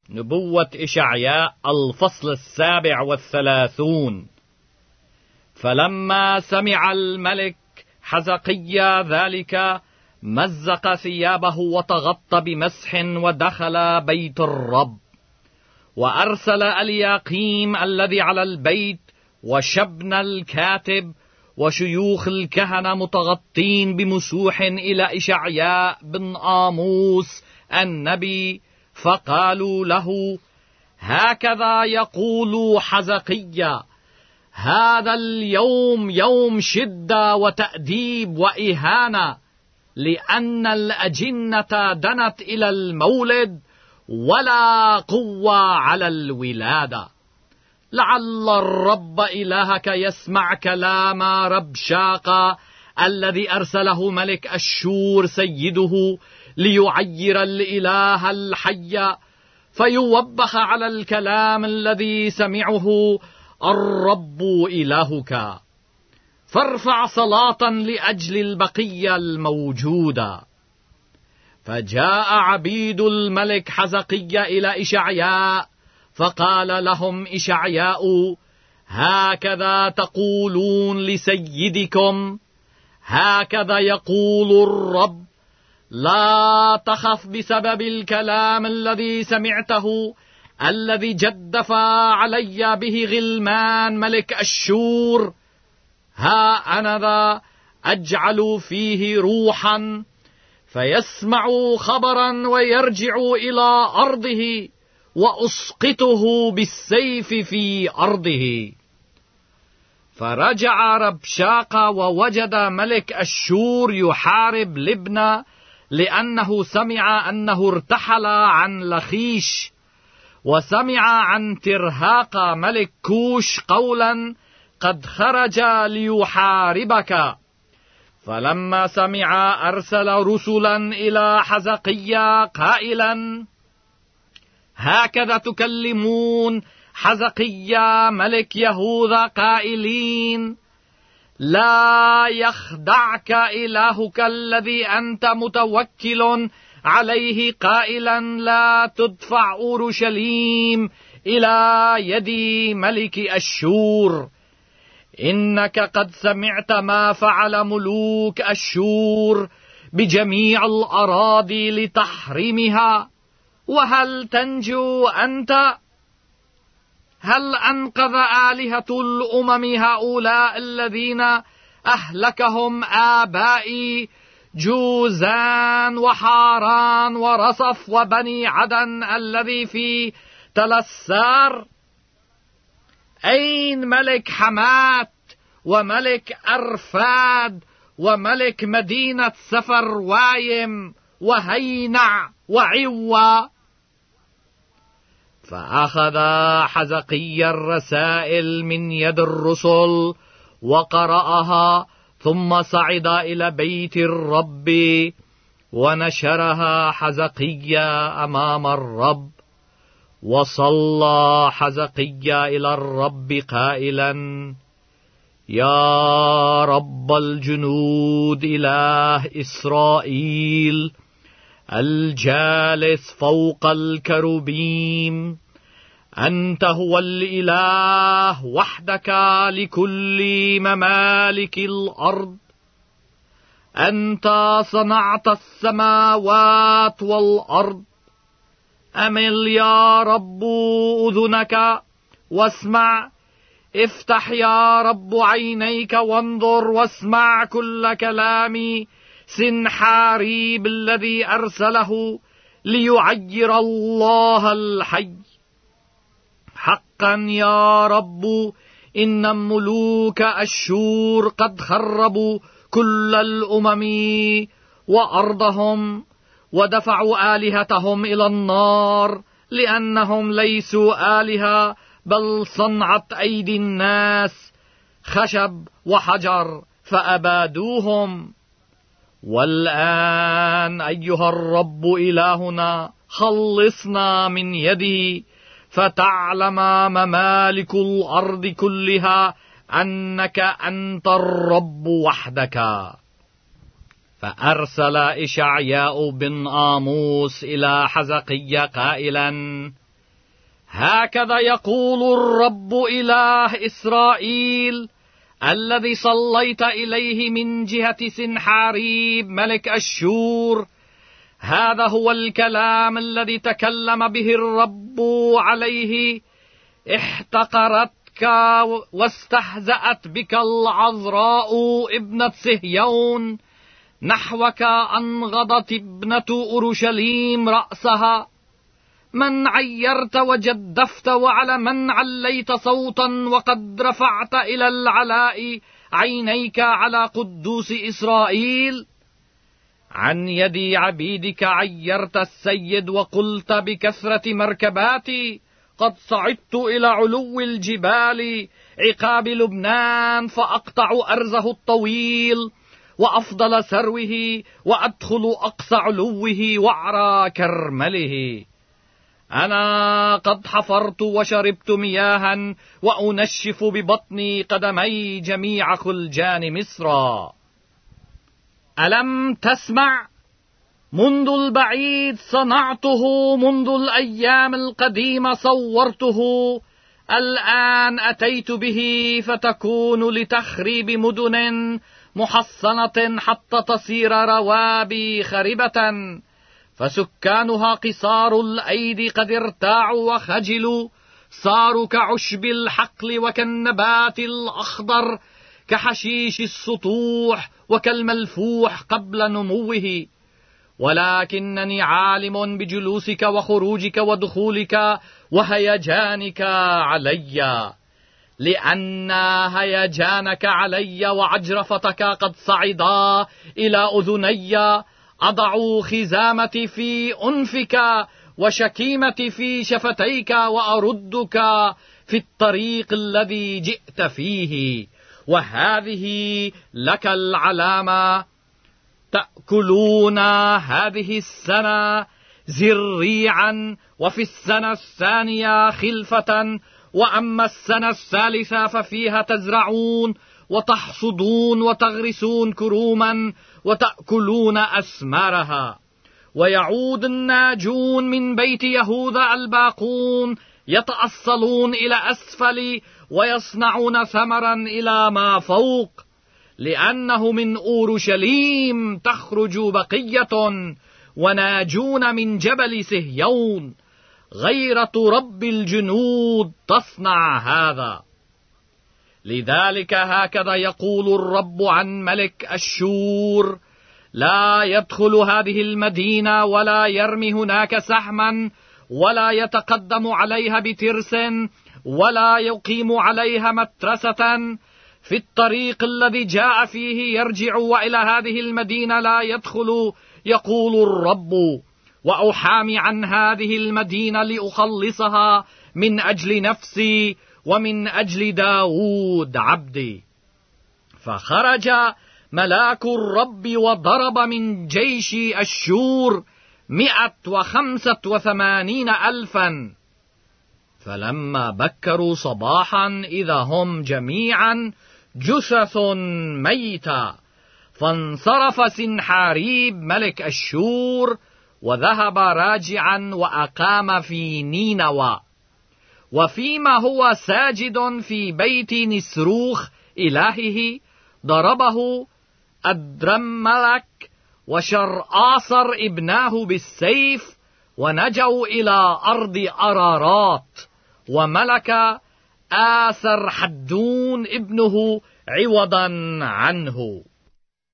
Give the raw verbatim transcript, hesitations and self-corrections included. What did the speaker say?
نبوة إشعياء الفصل السابع والثلاثون. فلما سمع الملك حزقيا ذلك مزق ثيابه وتغطى بمسح ودخل بيت الرب، وأرسل الياقيم الذي على البيت وشبنا الكاتب وشيوخ الكهنة متغطين بمسوح إلى إشعياء بن آموس النبي، فقالوا له: هكذا يقول حزقيا: هذا اليوم يوم شدة وتأديب وإهانة، لأن الأجنة دنت إلى المولد ولا قوة على الولادة. لعل الرب إلهك يسمع كلام ربشاقة الذي أرسله ملك أشور سيده ليعير الإله الحي، فيوبخ على الكلام الذي سمعه الرب إلهك. فارفع صلاة لأجل البقية الموجودة. فجاء عبيد الملك حزقيا إلى إشعياء، فقال لهم إشعياء: هكذا تقولون لسيدكم: هكذا يقول الرب، لا تخف بسبب الكلام الذي سمعته الذي جدف علي به غلمان ملك أشور. ها أنا ذا أجعل فيه روحا فيسمع خبرا ويرجع إلى أرضه، وأسقطه بالسيف في أرضه. فرجع ربشاقة ووجد ملك أشور يحارب لبنى، لأنه سمع أنه ارتحل عن لخيش، وسمع عن ترهاق ملك كوش قولا: قد خرج ليحاربك. فلما سمع أرسل رسلا إلى حزقيا قائلا: هكذا تكلمون حزقيا ملك يهوذا قائلين: لا يخدعك إلهك الذي أنت متوكل عليه، قائلا: لا تدفع أورشليم إلى يد ملك أشور. إنك قد سمعت ما فعل ملوك أشور بجميع الأراضي لتحريمها، وهل تنجو أنت؟ هل أنقذ آلهة الأمم هؤلاء الذين أهلكهم آبائي جوزان وحاران ورصف وبني عدن الذي في تلسار؟ أين ملك حمات وملك أرفاد وملك مدينة سفروايم وهينع وعوى؟ فأخذ حزقيا الرسائل من يد الرسل وقرأها، ثم صعد إلى بيت الرب ونشرها حزقيا أمام الرب. وصلى حزقيا إلى الرب قائلا: يا رب الجنود إله إسرائيل الجالس فوق الكروبيم، أنت هو الإله وحدك لكل ممالك الأرض. أنت صنعت السماوات والأرض. أمل يا رب أذنك واسمع، افتح يا رب عينيك وانظر واسمع كل كلامي سنحاريب الذي أرسله ليعير الله الحي. حقا يا رب إن ملوك أشور قد خربوا كل الأمم وأرضهم، ودفعوا آلهتهم إلى النار، لأنهم ليسوا آلهة بل صنعت أيدي الناس، خشب وحجر فأبادوهم. والآن أيها الرب إلهنا خلصنا من يده، فتعلم ممالك الأرض كلها أنك أنت الرب وحدك. فأرسل إشعياء بن آموس إلى حزقيا قائلا: هكذا يقول الرب إله إسرائيل الذي صليت إليه من جهة سنحاريب ملك أشور: هذا هو الكلام الذي تكلم به الرب عليه: احتقرتك واستهزأت بك العذراء ابنة صهيون، نحوك أنغضت ابنة أورشليم رأسها. من عيرت وجدفت، وعلى من عليت صوتا، وقد رفعت إلى العلاء عينيك على قدوس إسرائيل؟ عن يد عبيدك عيرت السيد، وقلت بكثرة مركباتي قد صعدت إلى علو الجبال عقاب لبنان، فأقطع أرزه الطويل وأفضل سروه، وأدخل أقصى علوه وعرى كرمله. أنا قد حفرت وشربت مياها، وأنشف ببطني قدمي جميع خلجان مصر. ألم تسمع؟ منذ البعيد صنعته، منذ الأيام القديمة صورته، الآن أتيت به فتكون لتخريب مدن محصنة حتى تصير روابي خربة، فسكانها قصار الأيدي قد ارتاعوا وخجلوا، صاروا كعشب الحقل وكالنبات الأخضر، كحشيش السطوح وكالملفوح قبل نموه. ولكنني عالم بجلوسك وخروجك ودخولك وهيجانك علي، لأن هيجانك علي وعجرفتك قد صعدا إلى أذني. أضع خزامتي في أنفك وشكيمتي في شفتيك، وأردك في الطريق الذي جئت فيه. وهذه لك العلامة: تأكلون هذه السنة زريعا، وفي السنة الثانية خلفة، وأما السنة الثالثة ففيها تزرعون وتحصدون وتغرسون كروما وتأكلون أثمارها. ويعود الناجون من بيت يهوذا الباقون يتأصلون إلى أسفل، ويصنعون ثمرا إلى ما فوق، لأنه من أورشليم تخرج بقية، وناجون من جبل صهيون. غيرة رب الجنود تصنع هذا. لذلك هكذا يقول الرب عن ملك أشور: لا يدخل هذه المدينة، ولا يرمي هناك سهما، ولا يتقدم عليها بترس، ولا يقيم عليها مترسة. في الطريق الذي جاء فيه يرجع، وإلى هذه المدينة لا يدخل، يقول الرب. وأحامي عن هذه المدينة لأخلصها من أجل نفسي ومن أجل داود عبدي. فخرج ملاك الرب وضرب من جيش أشور مئة وخمسة وثمانين ألفا. فلما بكروا صباحا إذا هم جميعا جثث ميتة، فانصرف سنحاريب ملك أشور وذهب راجعا وأقام في نينوى. وفيما هو ساجد في بيت نسروخ إلهه ضربه أدرملك وشرآصر ابناه بالسيف، ونجوا إلى أرض أرارات. وملك آسر حدون ابنه عوضا عنه.